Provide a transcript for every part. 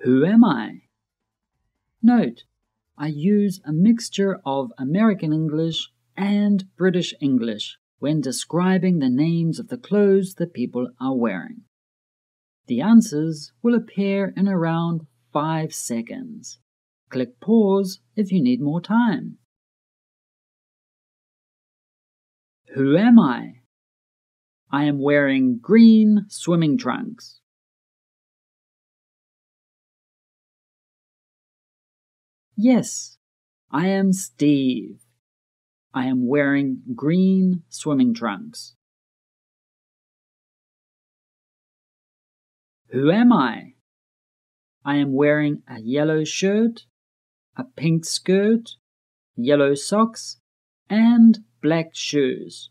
Who am I? Note, I use a mixture of American English and British English when describing the names of the clothes that people are wearing. The answers will appear in around 5 seconds. Click pause if you need more time. Who am I? I am wearing green swimming trunks. Yes, I am Steve. I am wearing green swimming trunks. Who am I? I am wearing a yellow shirt, a pink skirt, yellow socks, and black shoes.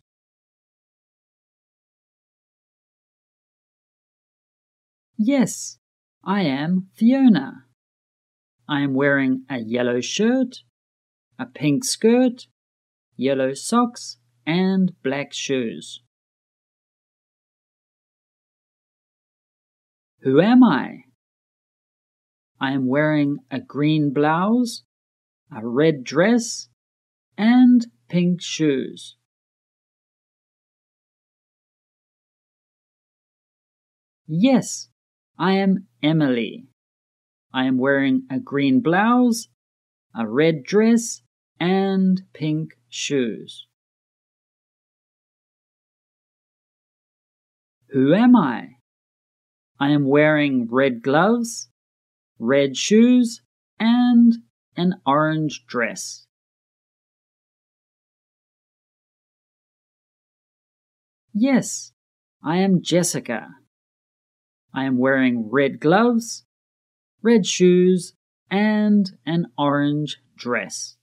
Yes, I am Fiona. I am wearing a yellow shirt, a pink skirt, yellow socks, and black shoes. Who am I? I am wearing a green blouse, a red dress, and pink shoes. Yes, I am Emily. I am wearing a green blouse, a red dress, and pink shoes. Who am I? I am wearing red gloves, red shoes, and an orange dress. Yes, I am Jessica. I am wearing red gloves, red shoes, and an orange dress.